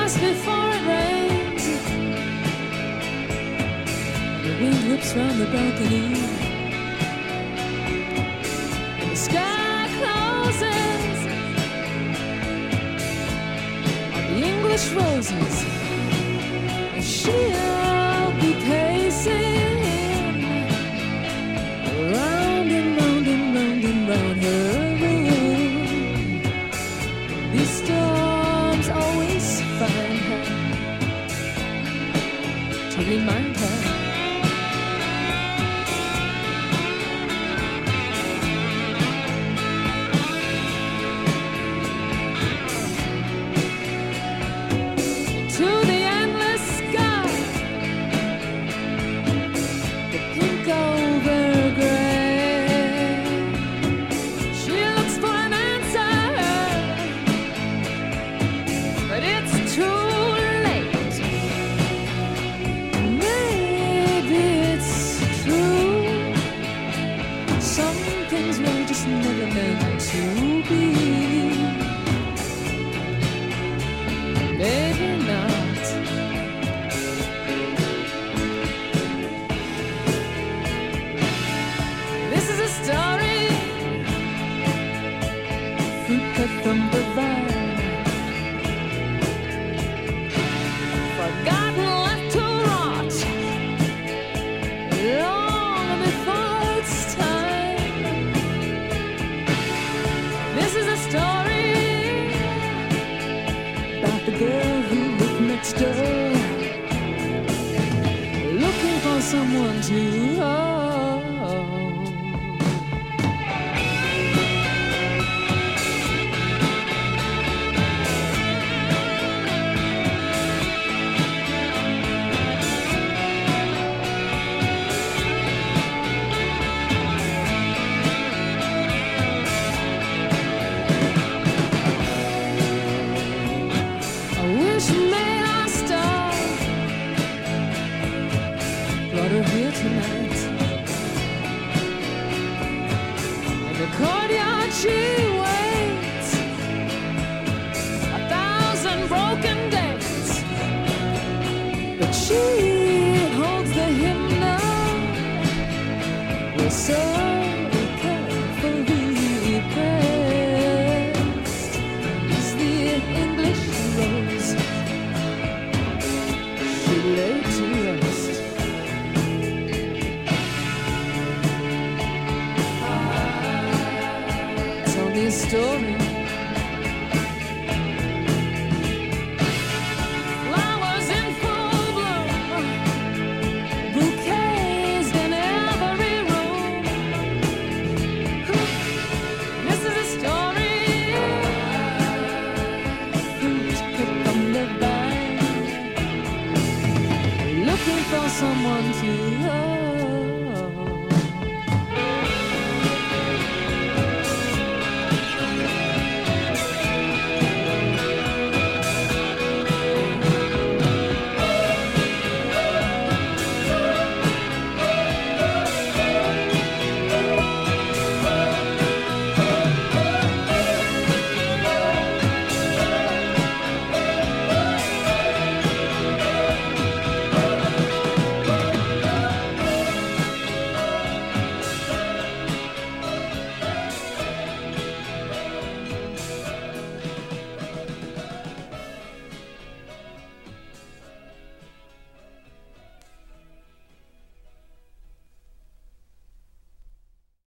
just before it rains. The wind whips round the balcony, and the sky closes on the English roses. And she'll be pacing round and round and round and round her room. These storms always find her to remind her. To the endless sky, the pink over gray. She looks for an answer, but it's too late. Maybe it's true. Some things were just never meant to be. Maybe not. This is a story, fruit cut from the vine, forgotten, left to rot, long before its time. This is a story about the girl who lived next door, looking for someone to hold. I wish may our star brought her here tonight. In the courtyard she waits 1,000 broken days, but she holds the hymnal we're so carefully pressed. Is the English rose she laid to rest. It's only a story,